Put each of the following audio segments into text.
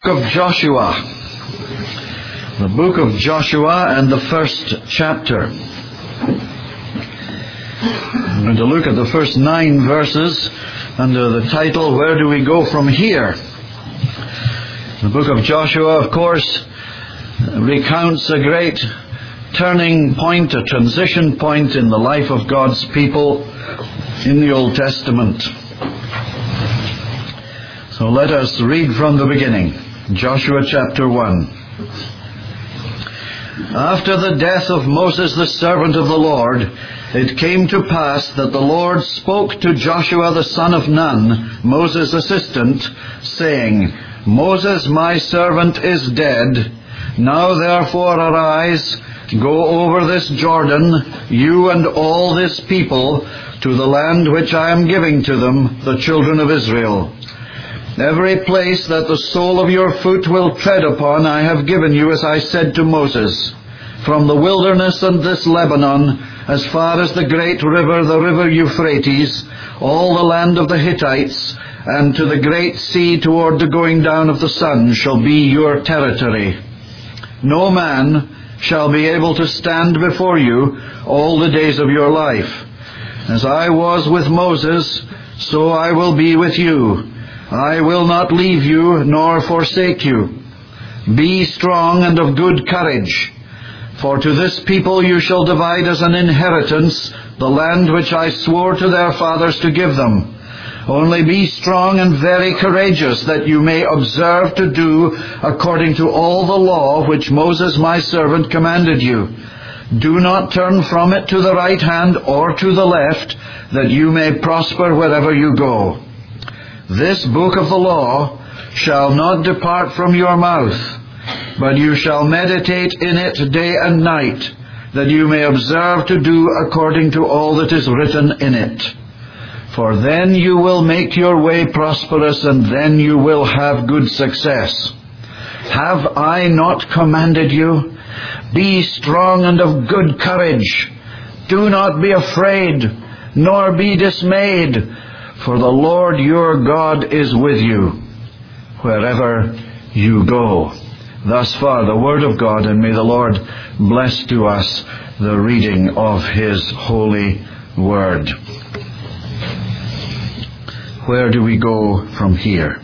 Of Joshua. The book of Joshua and the first chapter. I'm going to look at the first 9 verses under the title, Where Do We Go From Here? The book of Joshua, of course, recounts a great turning point, a transition point in the life of God's people in the Old Testament. So let us read from the beginning. Joshua chapter 1. After the death of Moses the servant of the Lord, it came to pass that the Lord spoke to Joshua the son of Nun, Moses' assistant, saying, Moses my servant is dead. Now therefore arise, go over this Jordan, you and all this people, to the land which I am giving to them, the children of Israel. Every place that the sole of your foot will tread upon I have given you, as I said to Moses, from the wilderness and this Lebanon, as far as the great river, the river Euphrates, all the land of the Hittites, and to the great sea toward the going down of the sun shall be your territory. No man shall be able to stand before you all the days of your life. As I was with Moses, so I will be with you. I will not leave you nor forsake you. Be strong and of good courage, for to this people you shall divide as an inheritance the land which I swore to their fathers to give them. Only be strong and very courageous, that you may observe to do according to all the law which Moses my servant commanded you. Do not turn from it to the right hand or to the left, that you may prosper wherever you go. This book of the law shall not depart from your mouth, but you shall meditate in it day and night, that you may observe to do according to all that is written in it. For then you will make your way prosperous, and then you will have good success. Have I not commanded you? Be strong and of good courage. Do not be afraid, nor be dismayed. For the Lord your God is with you, wherever you go. Thus far the word of God, and may the Lord bless to us the reading of His holy word. Where do we go from here?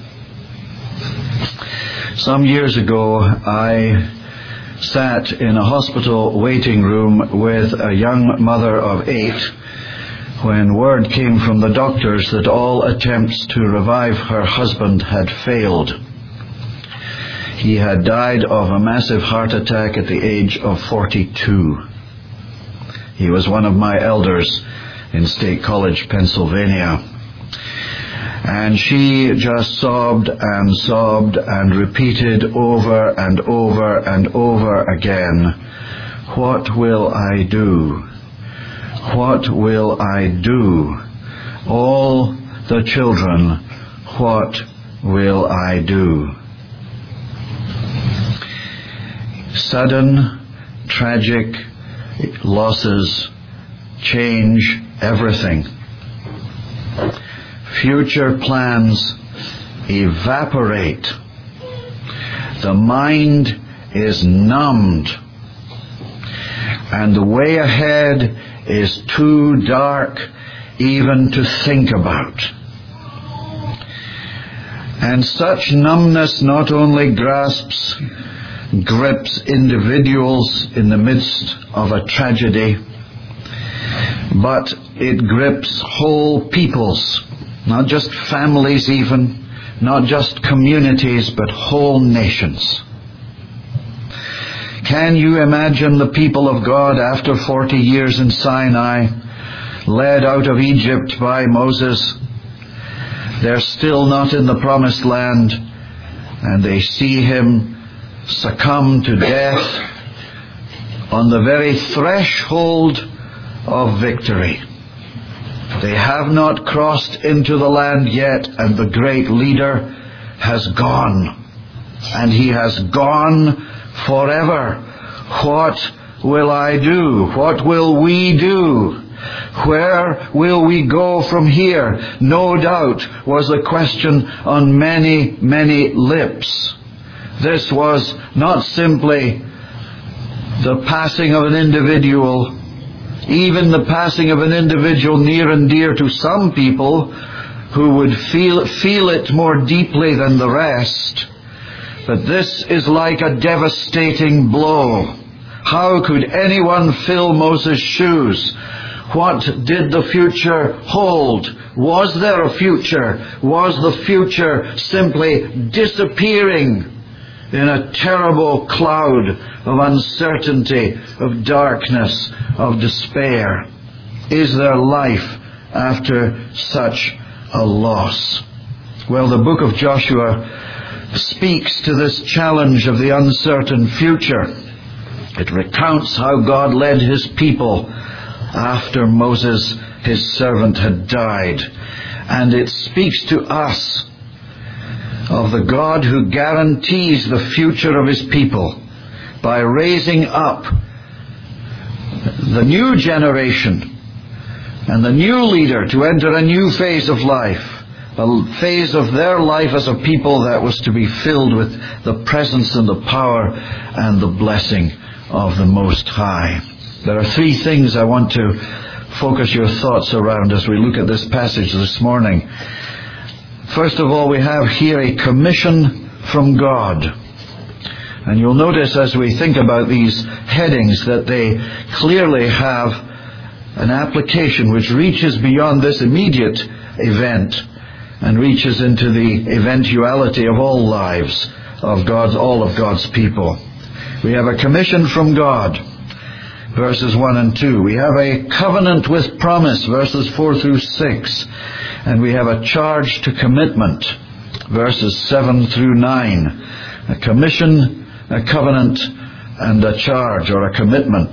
Some years ago, I sat in a hospital waiting room with a young mother of 8, when word came from the doctors that all attempts to revive her husband had failed. He had died of a massive heart attack at the age of 42. He was one of my elders in State College, Pennsylvania. And she just sobbed and repeated over and over and over again, "What will I do? What will I do? All the children, what will I do?" Sudden, tragic losses change everything. Future plans evaporate. The mind is numbed, and the way ahead is too dark even to think about. And such numbness not only grips individuals in the midst of a tragedy, but it grips whole peoples, not just families even, not just communities, but whole nations. Can you imagine the people of God after 40 years in Sinai, led out of Egypt by Moses? They're still not in the promised land, and they see him succumb to death on the very threshold of victory. They have not crossed into the land yet, and the great leader has gone. And he has gone forever. What will I do? What will we do? Where will we go from here? No doubt was the question on many, many lips. This was not simply the passing of an individual, even the passing of an individual near and dear to some people who would feel it more deeply than the rest. But this is like a devastating blow. How could anyone fill Moses' shoes? What did the future hold? Was there a future? Was the future simply disappearing in a terrible cloud of uncertainty, of darkness, of despair? Is there life after such a loss? Well, the book of Joshua speaks to this challenge of the uncertain future. It recounts how God led his people after Moses, his servant, had died. And it speaks to us of the God who guarantees the future of his people by raising up the new generation and the new leader to enter a new phase of life, a phase of their life as a people that was to be filled with the presence and the power and the blessing of the Most High. There are three things I want to focus your thoughts around as we look at this passage this morning. First of all, we have here a commission from God. And you'll notice as we think about these headings that they clearly have an application which reaches beyond this immediate event and reaches into the eventuality of all lives of all of God's people. We have a commission from God, verses 1 and 2. We have a covenant with promise, verses 4 through 6. And we have a charge to commitment, verses 7 through 9. A commission, a covenant, and a charge or a commitment.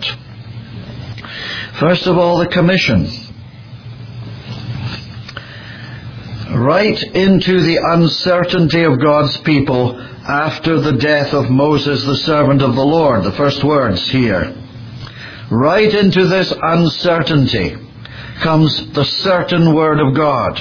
First of all, the commission. Right into the uncertainty of God's people after the death of Moses, the servant of the Lord. The first words here. Right into this uncertainty comes the certain word of God.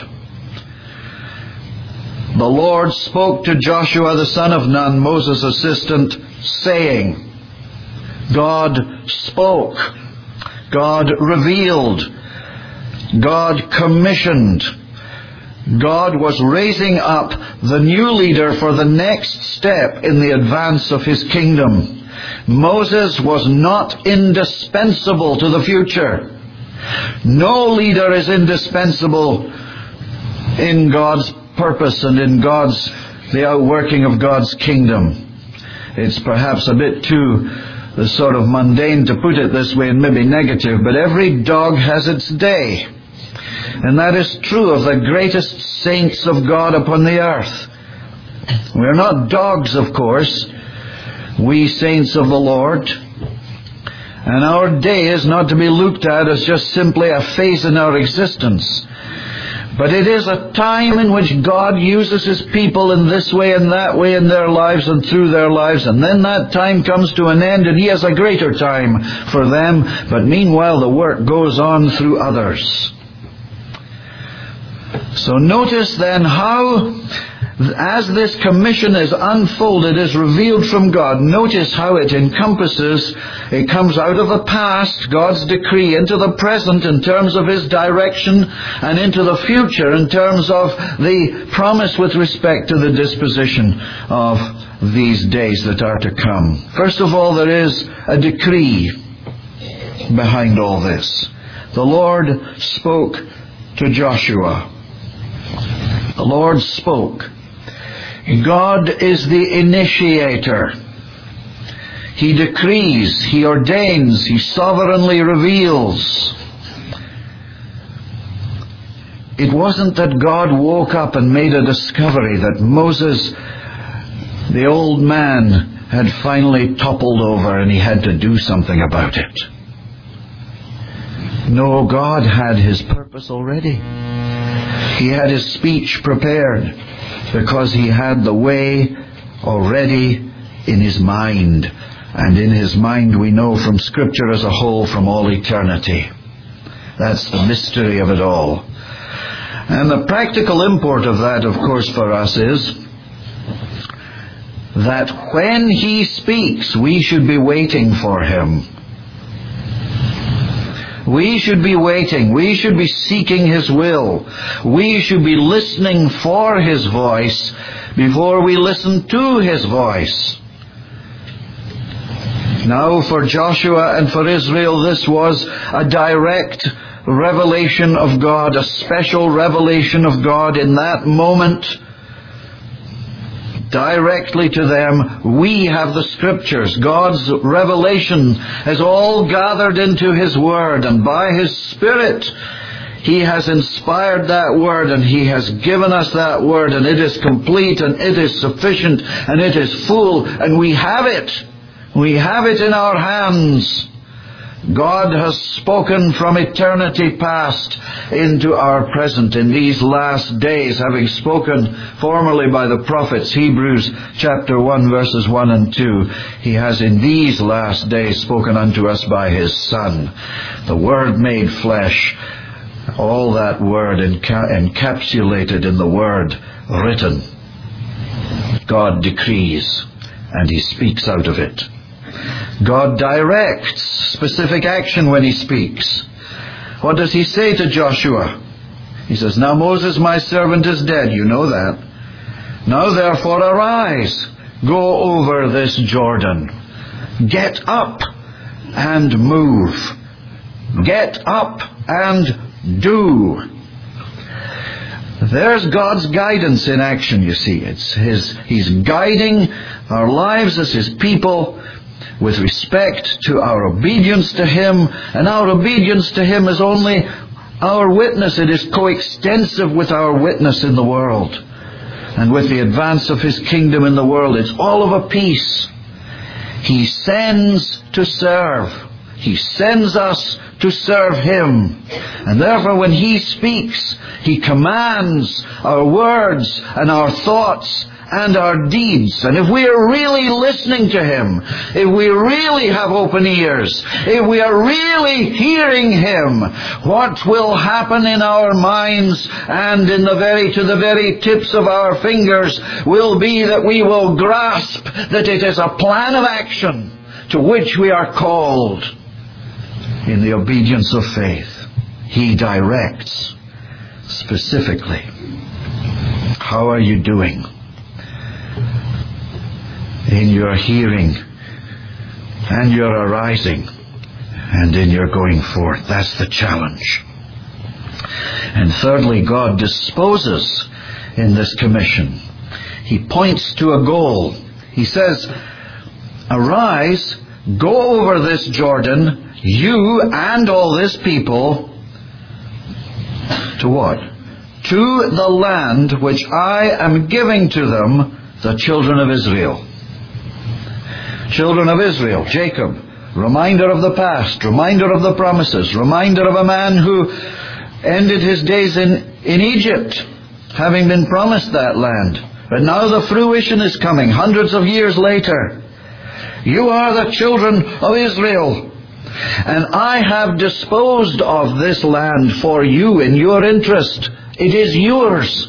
The Lord spoke to Joshua the son of Nun, Moses' assistant, saying, God spoke, God revealed, God commissioned. God was raising up the new leader for the next step in the advance of his kingdom. Moses was not indispensable to the future. No leader is indispensable in God's purpose and in the outworking of God's kingdom. It's perhaps a bit too sort of mundane to put it this way and maybe negative, but every dog has its day. And that is true of the greatest saints of God upon the earth. We're not dogs, of course, we saints of the Lord. And our day is not to be looked at as just simply a phase in our existence. But it is a time in which God uses his people in this way and that way in their lives and through their lives. And then that time comes to an end and he has a greater time for them. But meanwhile the work goes on through others. So notice then how, as this commission is unfolded, is revealed from God, notice how it encompasses, it comes out of the past, God's decree, into the present in terms of his direction, and into the future in terms of the promise with respect to the disposition of these days that are to come. First of all, there is a decree behind all this. The Lord spoke to Joshua. The Lord spoke. God is the initiator. He decrees, he ordains, he sovereignly reveals. It wasn't that God woke up and made a discovery that Moses, the old man, had finally toppled over and he had to do something about it. No, God had his purpose already. He had his speech prepared because he had the way already in his mind. And in his mind we know from Scripture as a whole from all eternity. That's the mystery of it all. And the practical import of that, of course, for us is that when He speaks, we should be waiting for Him. We should be waiting. We should be seeking His will. We should be listening for His voice before we listen to His voice. Now, for Joshua and for Israel, this was a direct revelation of God, a special revelation of God in that moment. Directly to them, we have the Scriptures. God's revelation is all gathered into His Word, and by His Spirit, He has inspired that Word, and He has given us that Word, and it is complete, and it is sufficient, and it is full, and we have it. We have it in our hands. God has spoken from eternity past into our present in these last days, having spoken formerly by the prophets, Hebrews chapter 1 verses 1 and 2. He has in these last days spoken unto us by His Son, the Word made flesh, all that Word encapsulated in the Word written. God decrees, and He speaks out of it. God directs specific action when He speaks. What does He say to Joshua? He says, "Now Moses my servant is dead." You know that. "Now therefore arise, go over this Jordan. Get up and move. Get up and do." There's God's guidance in action, you see. He's guiding our lives as His people with respect to our obedience to Him, and our obedience to Him is only our witness. It is coextensive with our witness in the world, and with the advance of His kingdom in the world. It's all of a piece. He sends to serve. He sends us to serve Him. And therefore when He speaks, He commands our words and our thoughts and our deeds. And if we are really listening to Him, if we really have open ears, if we are really hearing Him, what will happen in our minds and to the very tips of our fingers will be that we will grasp that it is a plan of action to which we are called in the obedience of faith. He directs specifically. How are you doing in your hearing and your arising and in your going forth? That's the challenge. And thirdly, God disposes in this commission. He points to a goal. He says, "Arise, go over this Jordan, you and all this people," to what? "To the land which I am giving to them, the children of Israel." Children of Israel, Jacob, reminder of the past, reminder of the promises, reminder of a man who ended his days in Egypt, having been promised that land. But now the fruition is coming, hundreds of years later. "You are the children of Israel, and I have disposed of this land for you in your interest. It is yours."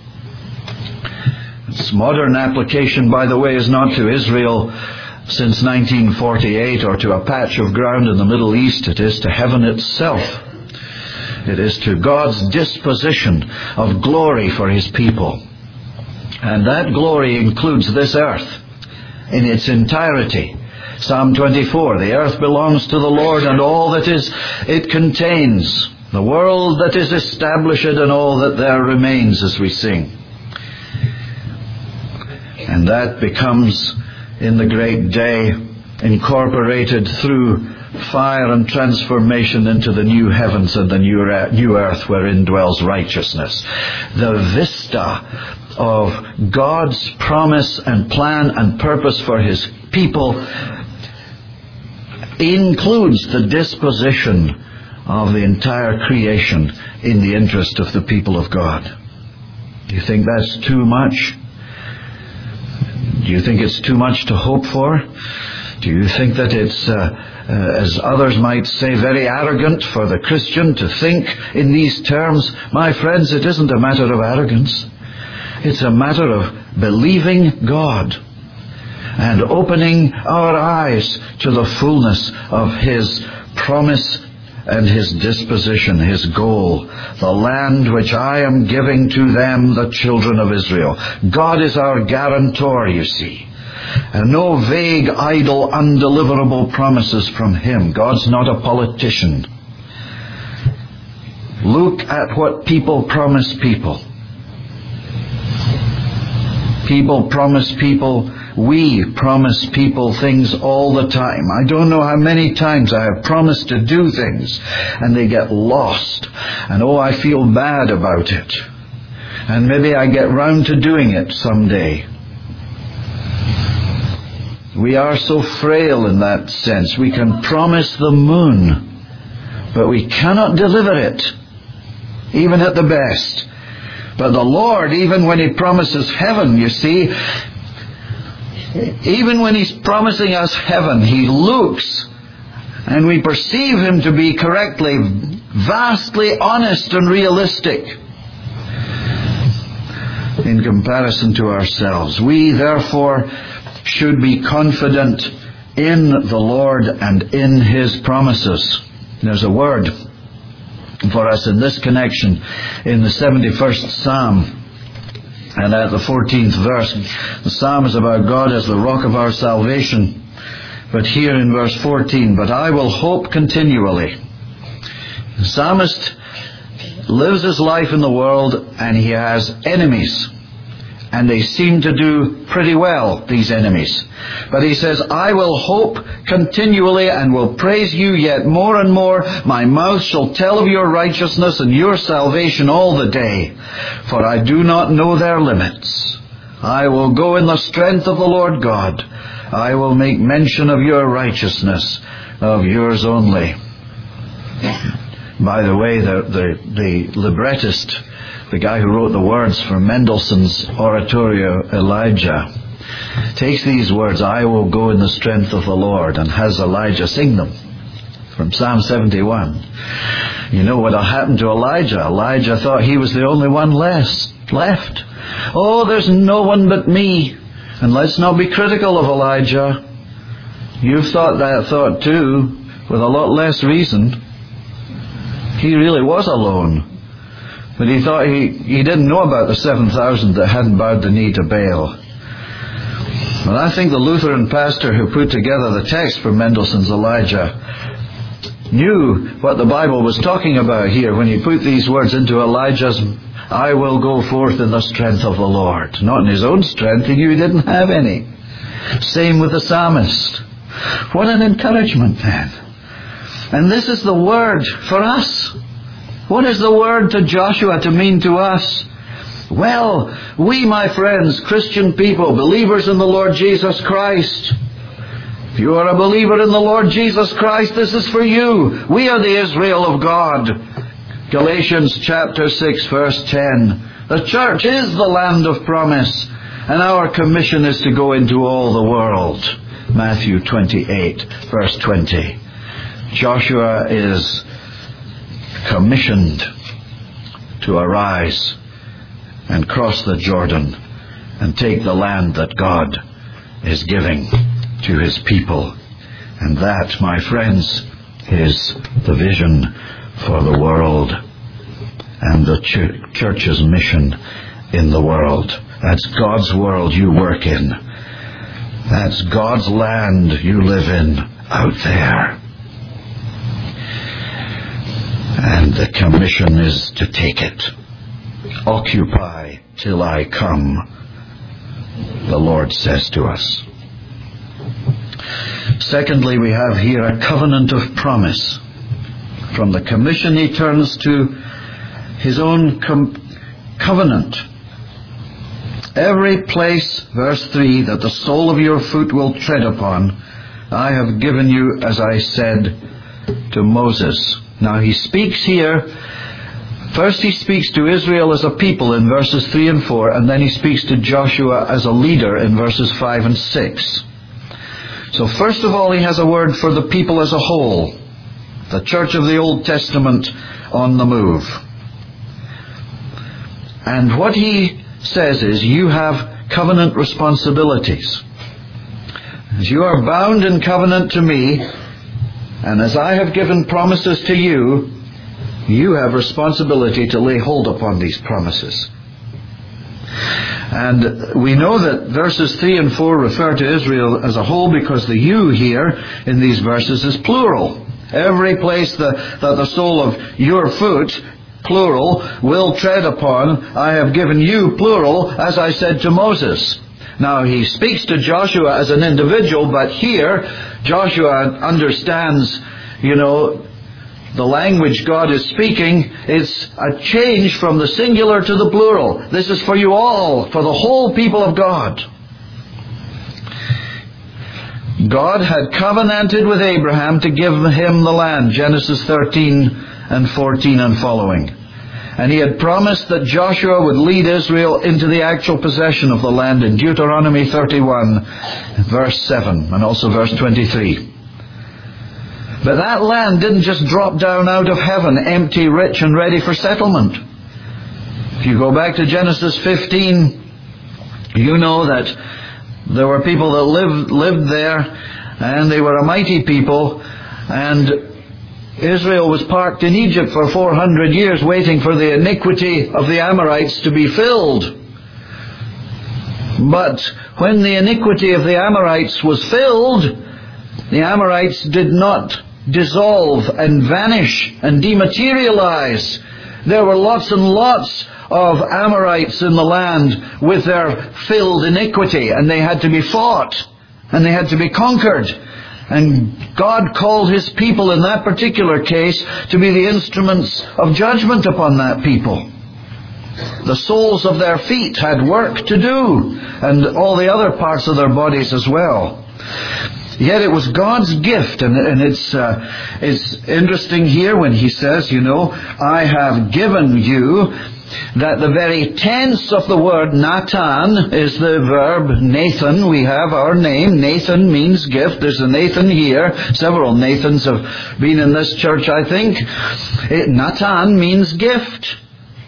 Its modern application, by the way, is not to Israel since 1948 or to a patch of ground in the Middle East. It is to heaven itself. It is to God's disposition of glory for His people. And that glory includes this earth in its entirety. Psalm 24, "The earth belongs to the Lord, and all that it contains, the world that is established and all that there remains," as we sing. And that becomes, in the great day, incorporated through fire and transformation into the new heavens and the new earth wherein dwells righteousness. The vista of God's promise and plan and purpose for His people includes the disposition of the entire creation in the interest of the people of God. Do you think that's too much? Do you think it's too much to hope for? Do you think that it's, as others might say, very arrogant for the Christian to think in these terms? My friends, it isn't a matter of arrogance. It's a matter of believing God and opening our eyes to the fullness of His promise and His disposition, His goal, the land which I am giving to them, the children of Israel. God is our guarantor, you see. And no vague, idle, undeliverable promises from Him. God's not a politician. Look at what people promise people. People promise people, we promise people things all the time. I don't know how many times I have promised to do things and they get lost. And I feel bad about it. And maybe I get round to doing it someday. We are so frail in that sense. We can promise the moon, but we cannot deliver it, even at the best. But the Lord, even when He promises heaven, you see, even when He's promising us heaven, He looks, and we perceive Him to be correctly, vastly honest and realistic in comparison to ourselves. We, therefore, should be confident in the Lord and in His promises. There's a word for us in this connection in the 71st Psalm. And at the 14th verse, the Psalm is about God as the rock of our salvation. But here in verse 14, but I will hope continually. The psalmist lives his life in the world and he has enemies. And they seem to do pretty well, these enemies. But he says, I will hope continually and will praise you yet more and more. My mouth shall tell of your righteousness and your salvation all the day. For I do not know their limits. I will go in the strength of the Lord God. I will make mention of your righteousness, of yours only. By the way, the librettist, the guy who wrote the words for Mendelssohn's oratorio Elijah, takes these words, I will go in the strength of the Lord, and has Elijah sing them from Psalm 71. You know what happened to Elijah? Elijah thought he was the only one left. Oh, there's no one but me. And let's not be critical of Elijah. You've thought that thought too, with a lot less reason. He really was alone. But he thought he didn't know about the 7,000 that hadn't bowed the knee to Baal. But I think the Lutheran pastor who put together the text for Mendelssohn's Elijah knew what the Bible was talking about here when he put these words into Elijah's, I will go forth in the strength of the Lord. Not in his own strength, he knew he didn't have any. Same with the psalmist. What an encouragement then. And this is the word for us. What is the word to Joshua to mean to us? Well, we, my friends, Christian people, believers in the Lord Jesus Christ. If you are a believer in the Lord Jesus Christ, this is for you. We are the Israel of God. Galatians chapter 6, verse 10. The church is the land of promise, and our commission is to go into all the world. Matthew 28, verse 20. Joshua is commissioned to arise and cross the Jordan and take the land that God is giving to His people. And that, my friends, is the vision for the world and the church's mission in the world. That's God's world you work in. That's God's land you live in out there. And the commission is to take it. Occupy till I come, the Lord says to us. Secondly, we have here a covenant of promise. From the commission he turns to his own covenant. Every place, verse 3, that the sole of your foot will tread upon, I have given you, as I said to Moses. Now he speaks here, first he speaks to Israel as a people in verses 3 and 4, and then he speaks to Joshua as a leader in verses 5 and 6. So first of all he has a word for the people as a whole, the church of the Old Testament on the move. And what he says is, you have covenant responsibilities. As you are bound in covenant to me, and as I have given promises to you, you have responsibility to lay hold upon these promises. And we know that verses 3 and 4 refer to Israel as a whole because the you here in these verses is plural. Every place that the sole of your foot, plural, will tread upon, I have given you, plural, as I said to Moses. Now, he speaks to Joshua as an individual, but here, Joshua understands, the language God is speaking. It's a change from the singular to the plural. This is for you all, for the whole people of God. God had covenanted with Abraham to give him the land, Genesis 13 and 14 and following. And he had promised that Joshua would lead Israel into the actual possession of the land in Deuteronomy 31, verse 7, and also verse 23. But that land didn't just drop down out of heaven, empty, rich, and ready for settlement. If you go back to Genesis 15, you know that there were people that lived there, and they were a mighty people, and Israel was parked in Egypt for 400 years waiting for the iniquity of the Amorites to be filled. But when the iniquity of the Amorites was filled, the Amorites did not dissolve and vanish and dematerialize. There were lots and lots of Amorites in the land with their filled iniquity, and they had to be fought, and they had to be conquered. And God called His people in that particular case to be the instruments of judgment upon that people. The soles of their feet had work to do, and all the other parts of their bodies as well. Yet it was God's gift, and it's interesting here when He says, I have given you, that the very tense of the word Natan is the verb Nathan. We have our name. Nathan means gift. There's a Nathan here. Several Nathans have been in this church, I think. Natan means gift.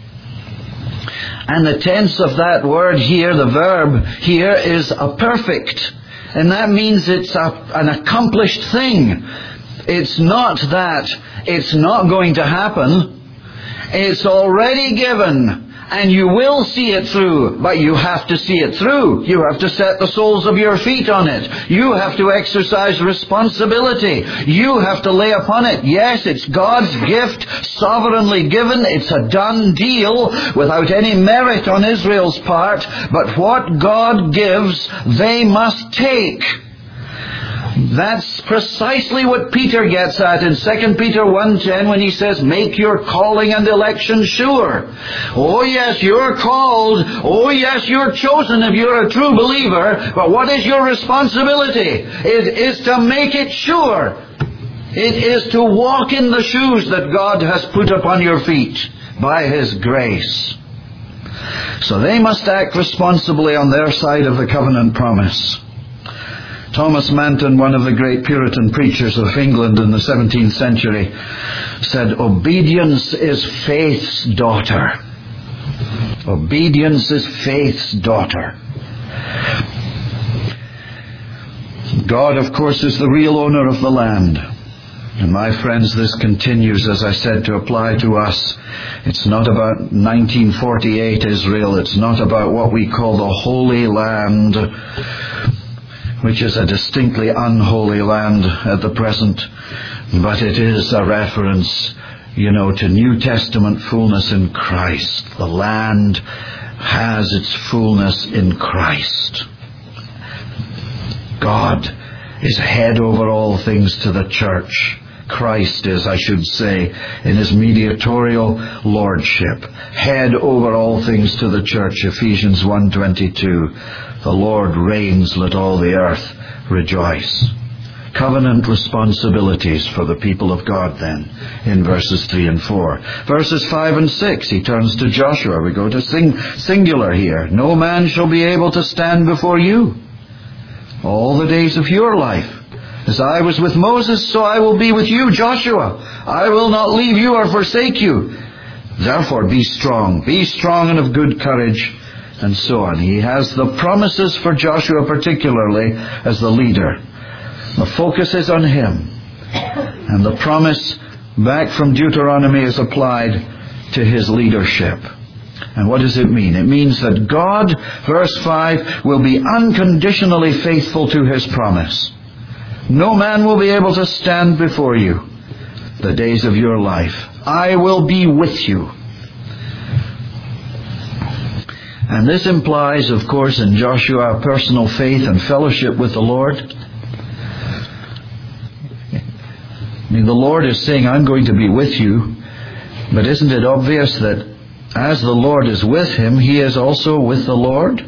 And the tense of that word here, the verb here, is a perfect. And that means it's an accomplished thing. It's not that it's not going to happen. It's already given, and you will see it through, but you have to see it through. You have to set the soles of your feet on it. You have to exercise responsibility. You have to lay upon it. Yes, it's God's gift, sovereignly given. It's a done deal without any merit on Israel's part, but what God gives, they must take. That's precisely what Peter gets at in 2 Peter 1:10 when he says, make your calling and election sure. Oh yes, you're called. Oh yes, you're chosen if you're a true believer. But what is your responsibility? It is to make it sure. It is to walk in the shoes that God has put upon your feet by His grace. So they must act responsibly on their side of the covenant promise. Thomas Manton, one of the great Puritan preachers of England in the 17th century, said, obedience is faith's daughter. Obedience is faith's daughter. God, of course, is the real owner of the land. And my friends, this continues, as I said, to apply to us. It's not about 1948 Israel. It's not about what we call the Holy Land, which is a distinctly unholy land at the present. But it is a reference, to New Testament fullness in Christ. The land has its fullness in Christ. God is head over all things to the church. Christ is, I should say, in His mediatorial lordship, head over all things to the church, Ephesians 1:22. The Lord reigns, let all the earth rejoice. Covenant responsibilities for the people of God then, in verses 3 and 4. Verses 5 and 6, he turns to Joshua. We go to singular here. No man shall be able to stand before you all the days of your life. As I was with Moses, so I will be with you, Joshua. I will not leave you or forsake you. Therefore be strong and of good courage. and so on. He has the promises for Joshua particularly as the leader. The focus is on him. And the promise back from Deuteronomy is applied to his leadership. And what does it mean? It means that God, verse 5, will be unconditionally faithful to his promise. No man will be able to stand before you the days of your life. I will be with you. And this implies, of course, in Joshua, personal faith and fellowship with the Lord. I mean, the Lord is saying, I'm going to be with you. But isn't it obvious that as the Lord is with him, he is also with the Lord?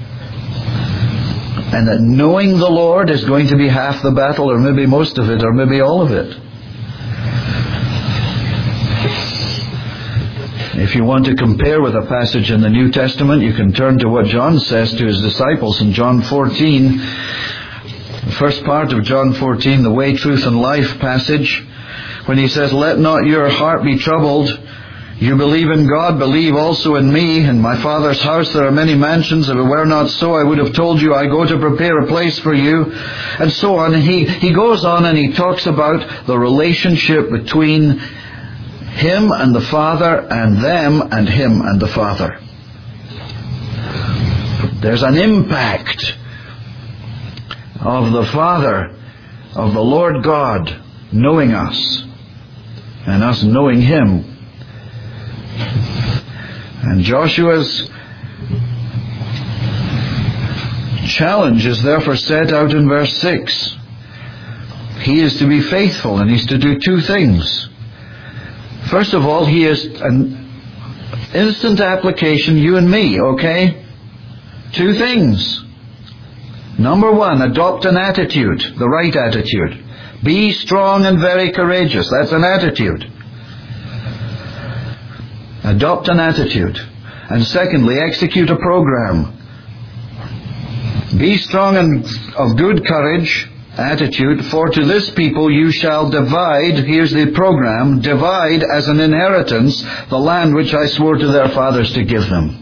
And that knowing the Lord is going to be half the battle, or maybe most of it, or maybe all of it. If you want to compare with a passage in the New Testament, you can turn to what John says to his disciples in John 14. The first part of John 14, the way, truth, and life passage, when he says, let not your heart be troubled. You believe in God, believe also in me. In my Father's house there are many mansions. If it were not so, I would have told you, I go to prepare a place for you. And so on. He goes on and he talks about the relationship between him and the Father, and them and him and the Father. There's an impact of the Father, of the Lord God, knowing us, and us knowing him. And Joshua's challenge is therefore set out in verse 6. He is to be faithful, and he's to do two things. First of all, he is an instant application, you and me, okay? Two things. Number one, adopt an attitude, the right attitude. Be strong and very courageous. That's an attitude. Adopt an attitude. And secondly, execute a program. Be strong and of good courage, attitude, for to this people you shall divide, here's the program, divide as an inheritance the land which I swore to their fathers to give them.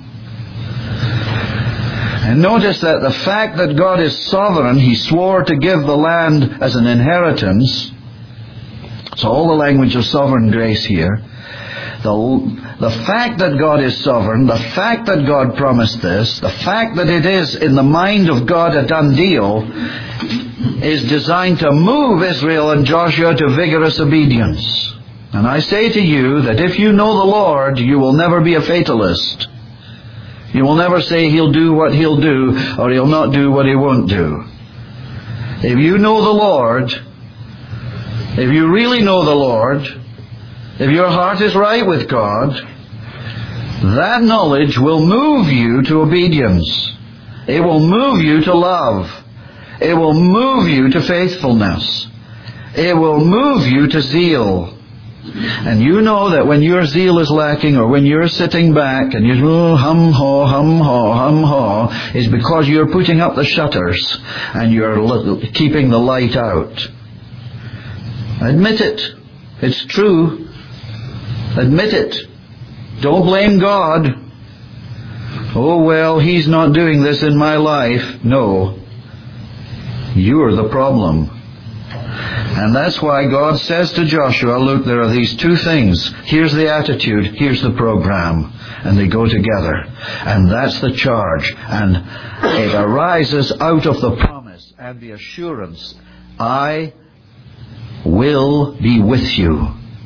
And notice that the fact that God is sovereign, he swore to give the land as an inheritance. So all the language of sovereign grace here. The fact that God is sovereign, the fact that God promised this, the fact that it is in the mind of God a done deal, is designed to move Israel and Joshua to vigorous obedience. And I say to you that if you know the Lord, you will never be a fatalist. You will never say he'll do what he'll do, or he'll not do what he won't do. If you know the Lord, if you really know the Lord, if your heart is right with God, that knowledge will move you to obedience. It will move you to love. It will move you to faithfulness. It will move you to zeal. And you know that when your zeal is lacking, or when you're sitting back and you're hum-haw, hum-haw, hum-haw, is because you're putting up the shutters and you're keeping the light out. Admit it. It's true. Admit it. Don't blame God. Oh, well, he's not doing this in my life. No. You're the problem. And that's why God says to Joshua, look, there are these two things. Here's the attitude, here's the program. And they go together. And that's the charge. And it arises out of the promise and the assurance, I will be with you.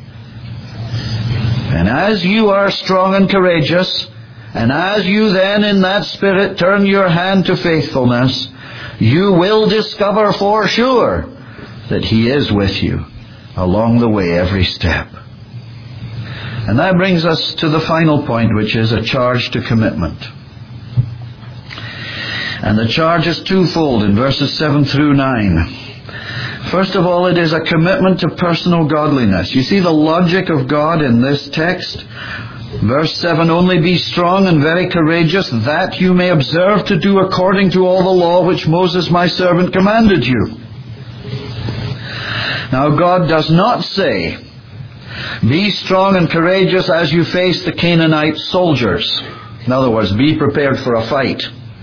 And as you are strong and courageous, and as you then in that spirit turn your hand to faithfulness, you will discover for sure that he is with you along the way every step. And that brings us to the final point, which is a charge to commitment. And the charge is twofold in verses 7 through 9. First of all, it is a commitment to personal godliness. You see the logic of God in this text? Verse 7, only be strong and very courageous, that you may observe to do according to all the law which Moses my servant commanded you. Now God does not say, be strong and courageous as you face the Canaanite soldiers. In other words, be prepared for a fight.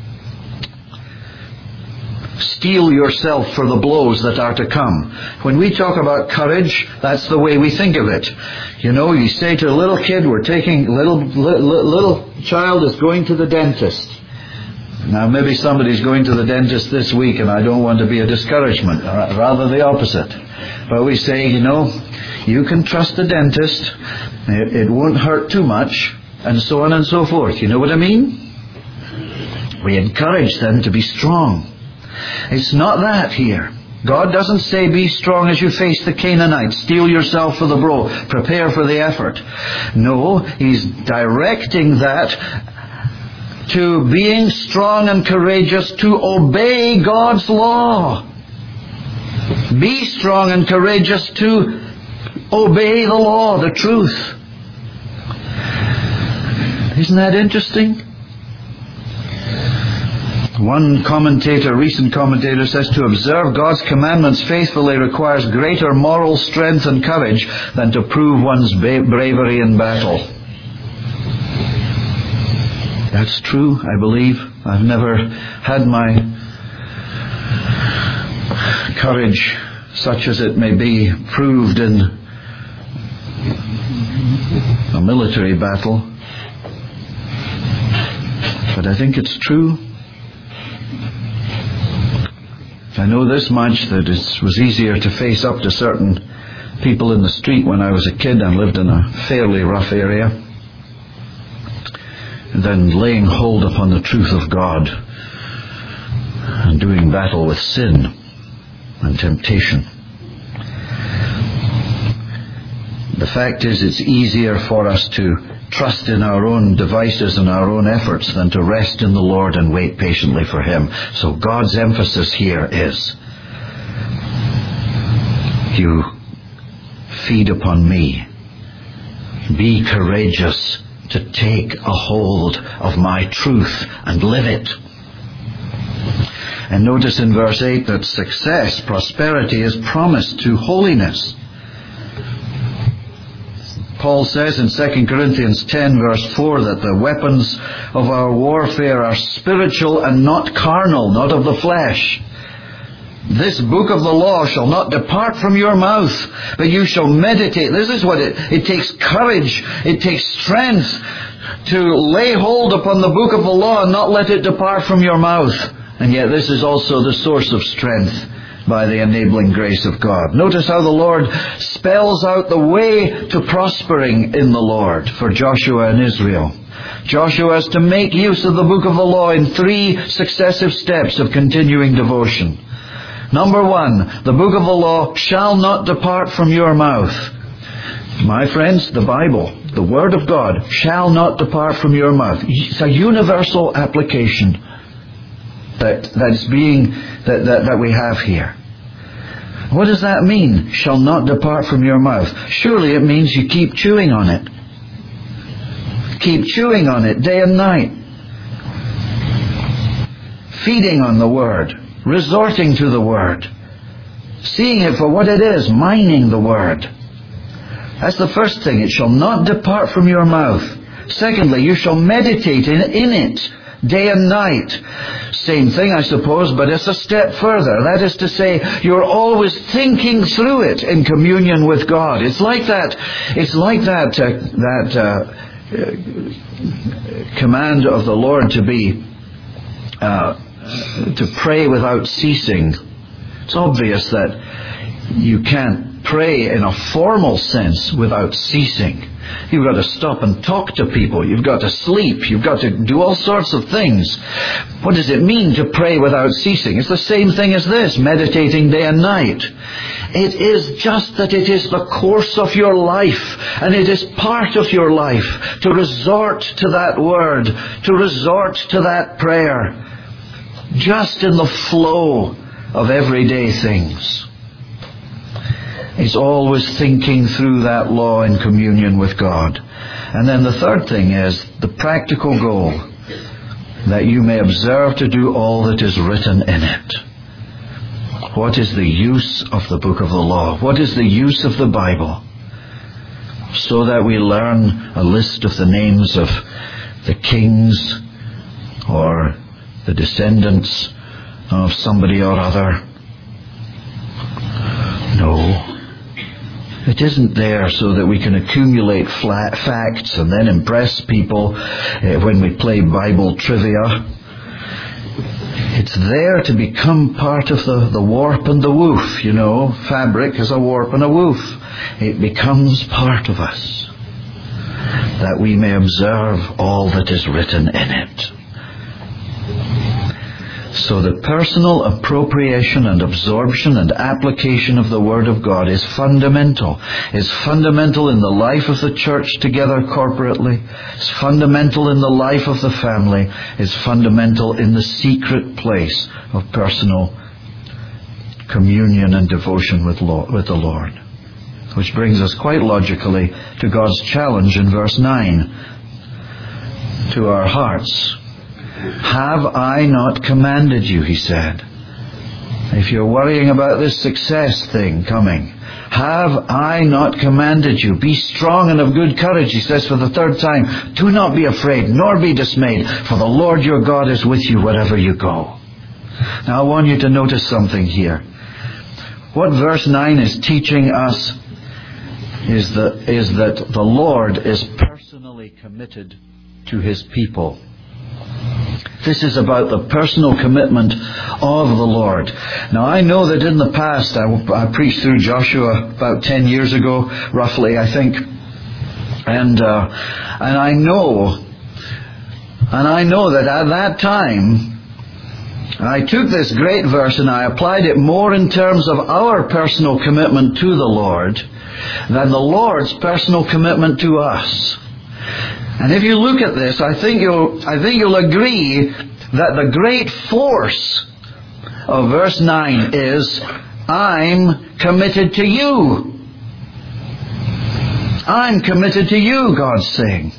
Steel yourself for the blows that are to come. When we talk about courage, that's the way we think of it. You know, you say to a little kid, little child is going to the dentist. Now maybe somebody's going to the dentist this week, and I don't want to be a discouragement, rather the opposite. But we say, you know, you can trust the dentist, it won't hurt too much, and so on and so forth. You know what I mean? We encourage them to be strong. It's not that here. God doesn't say be strong as you face the Canaanites, steel yourself for the blow, prepare for the effort. No, He's directing that to being strong and courageous to obey God's law. Be strong and courageous to obey the law, the truth. Isn't that interesting? One recent commentator says to observe God's commandments faithfully requires greater moral strength and courage than to prove one's bravery in battle. That's true, I believe. I've never had my courage, such as it may be, proved in a military battle. But I think it's true. I know this much, that it was easier to face up to certain people in the street when I was a kid and lived in a fairly rough area than laying hold upon the truth of God and doing battle with sin and temptation. The fact is, it's easier for us to trust in our own devices and our own efforts than to rest in the Lord and wait patiently for Him. So God's emphasis here is, you feed upon me. Be courageous to take a hold of my truth and live it. And notice in verse 8 that success, prosperity, is promised to holiness. Paul says in 2 Corinthians 10 verse 4 that the weapons of our warfare are spiritual and not carnal, not of the flesh. This book of the law shall not depart from your mouth, but you shall meditate. This is what it takes courage, it takes strength to lay hold upon the book of the law and not let it depart from your mouth. And yet this is also the source of strength by the enabling grace of God. Notice how the Lord spells out the way to prospering in the Lord for Joshua and Israel. Joshua is to make use of the book of the law in 3 successive steps of continuing devotion. Number 1, the book of the law shall not depart from your mouth. My friends, the Bible, the Word of God, shall not depart from your mouth. It's a universal application that we have here. What does that mean? Shall not depart from your mouth. Surely it means you keep chewing on it. Keep chewing on it day and night. Feeding on the Word. Resorting to the Word. Seeing it for what it is. Mining the Word. That's the first thing. It shall not depart from your mouth. Secondly, you shall meditate in it day and night. Same thing, I suppose, but it's a step further. That is to say, you're always thinking through it in communion with God. It's like that command of the Lord to pray without ceasing. It's obvious that you can't pray in a formal sense without ceasing. You've got to stop and talk to people. You've got to sleep. You've got to do all sorts of things. What does it mean to pray without ceasing? It's the same thing as this, meditating day and night. It is just that it is the course of your life, and it is part of your life to resort to that word, to resort to that prayer, just in the flow of everyday things. It's always thinking through that law in communion with God. And then the third thing is the practical goal, that you may observe to do all that is written in it. What is the use of the book of the law? What is the use of the Bible? So that we learn a list of the names of the kings or the descendants of somebody or other. No. It isn't there so that we can accumulate facts and then impress people when we play Bible trivia. It's there to become part of the warp and the woof, you know. Fabric has a warp and a woof. It becomes part of us, that we may observe all that is written in it. So the personal appropriation and absorption and application of the Word of God is fundamental. It's fundamental in the life of the church together corporately. It's fundamental in the life of the family. It's fundamental in the secret place of personal communion and devotion with the Lord. Which brings us quite logically to God's challenge in verse 9 to our hearts. Have I not commanded you, he said. If you're worrying about this success thing coming, have I not commanded you? Be strong and of good courage, he says for the third time. Do not be afraid, nor be dismayed, for the Lord your God is with you wherever you go. Now I want you to notice something here. What verse 9 is teaching us is that the Lord is personally committed to his people. This is about the personal commitment of the Lord. Now I know that in the past, I preached through Joshua about 10 years ago, roughly, I think. And I know that at that time, I took this great verse and I applied it more in terms of our personal commitment to the Lord than the Lord's personal commitment to us. And if you look at this, I think you'll agree that the great force of verse 9 is, I'm committed to you. I'm committed to you, God's saying.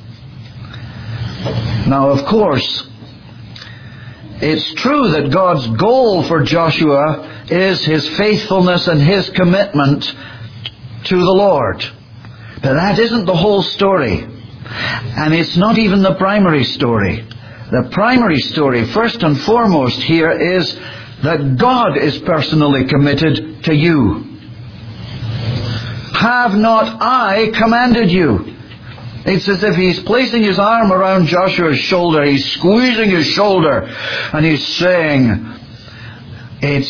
Now, of course, it's true that God's goal for Joshua is his faithfulness and his commitment to the Lord. But that isn't the whole story. And it's not even the primary story. The primary story, first and foremost here, is that God is personally committed to you. Have not I commanded you? It's as if he's placing his arm around Joshua's shoulder. He's squeezing his shoulder. And he's saying, it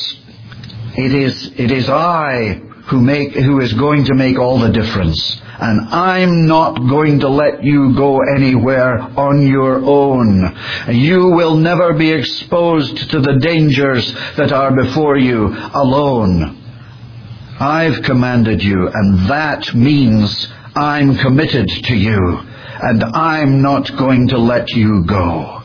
is I who is going to make all the difference. And I'm not going to let you go anywhere on your own. You will never be exposed to the dangers that are before you alone. I've commanded you, and that means I'm committed to you, and I'm not going to let you go.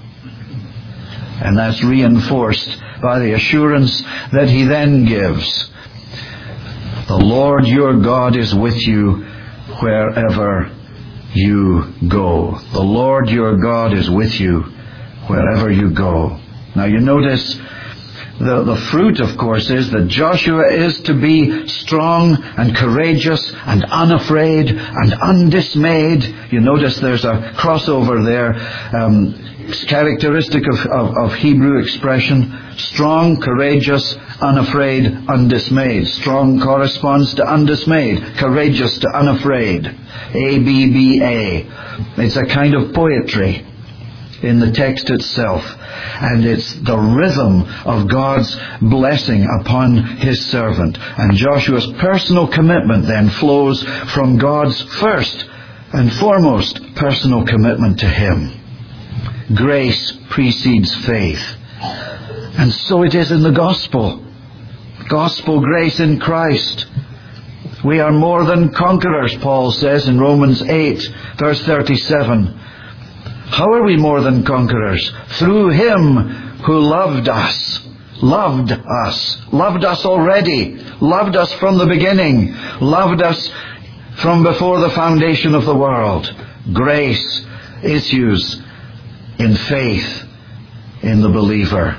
And that's reinforced by the assurance that he then gives. The Lord your God is with you wherever you go. The Lord your God is with you wherever you go. Now you notice the fruit, of course, is that Joshua is to be strong and courageous and unafraid and undismayed. You notice there's a crossover there. It's characteristic of Hebrew expression. Strong, courageous, unafraid, undismayed. Strong corresponds to undismayed. Courageous to unafraid. A-B-B-A. It's a kind of poetry in the text itself. And it's the rhythm of God's blessing upon his servant. And Joshua's personal commitment then flows from God's first and foremost personal commitment to him. Grace precedes faith. And so it is in the gospel. Gospel grace in Christ. We are more than conquerors, Paul says in Romans 8, verse 37. How are we more than conquerors? Through him who loved us. Loved us. Loved us already. Loved us from the beginning. Loved us from before the foundation of the world. Grace issues in faith in the believer.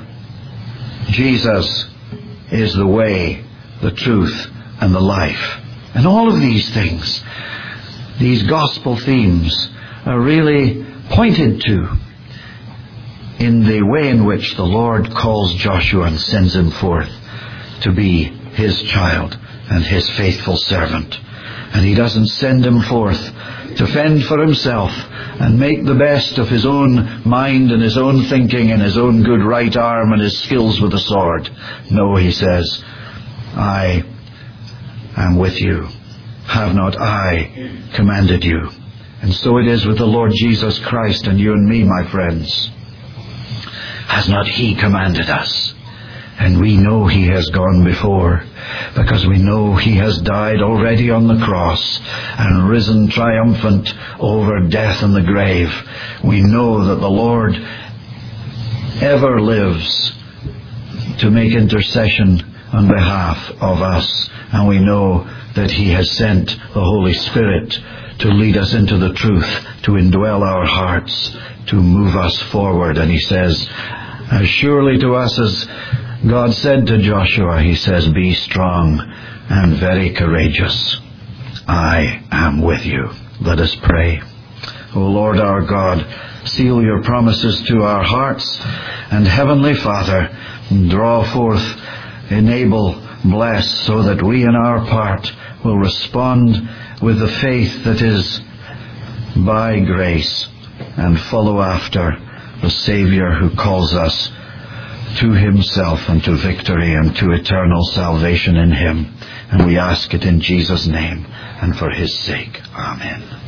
Jesus is the way, the truth, and the life. And all of these things, these gospel themes, are really pointed to in the way in which the Lord calls Joshua and sends him forth to be his child and his faithful servant. And he doesn't send him forth to fend for himself and make the best of his own mind and his own thinking and his own good right arm and his skills with the sword. No, he says, I am with you. Have not I commanded you? And so it is with the Lord Jesus Christ and you and me, my friends. Has not he commanded us? And we know he has gone before, because we know he has died already on the cross and risen triumphant over death and the grave. We know that the Lord ever lives to make intercession on behalf of us, and we know that he has sent the Holy Spirit to lead us into the truth, to indwell our hearts, to move us forward. And he says, as surely to us as God said to Joshua, he says, be strong and very courageous. I am with you. Let us pray. O Lord our God, seal your promises to our hearts, and Heavenly Father, draw forth, enable, bless, so that we in our part will respond with the faith that is by grace and follow after the Savior who calls us to himself and to victory and to eternal salvation in him. And we ask it in Jesus' name and for his sake. Amen.